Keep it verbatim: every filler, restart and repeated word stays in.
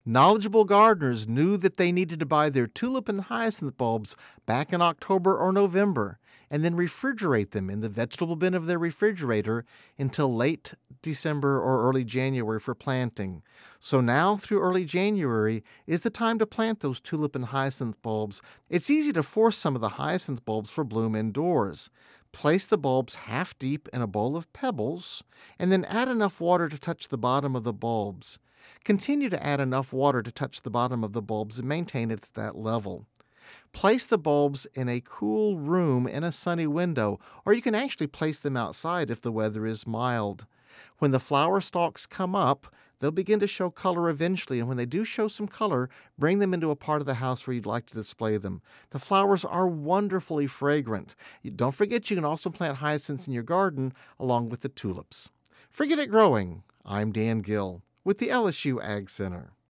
Knowledgeable gardeners knew that they needed to buy their tulip and hyacinth bulbs back in October or November and then refrigerate them in the vegetable bin of their refrigerator until late December or early January for planting. So now through early January is the time to plant those tulip and hyacinth bulbs. It's easy to force some of the hyacinth bulbs for bloom indoors. Place the bulbs half deep in a bowl of pebbles and then add enough water to touch the bottom of the bulbs. Continue to add enough water to touch the bottom of the bulbs and maintain it at that level. Place the bulbs in a cool room in a sunny window, or you can actually place them outside if the weather is mild. When the flower stalks come up, they'll begin to show color eventually, and when they do show some color, bring them into a part of the house where you'd like to display them. The flowers are wonderfully fragrant. Don't forget you can also plant hyacinths in your garden along with the tulips. Forget It Growing. I'm Dan Gill with the L S U Ag Center.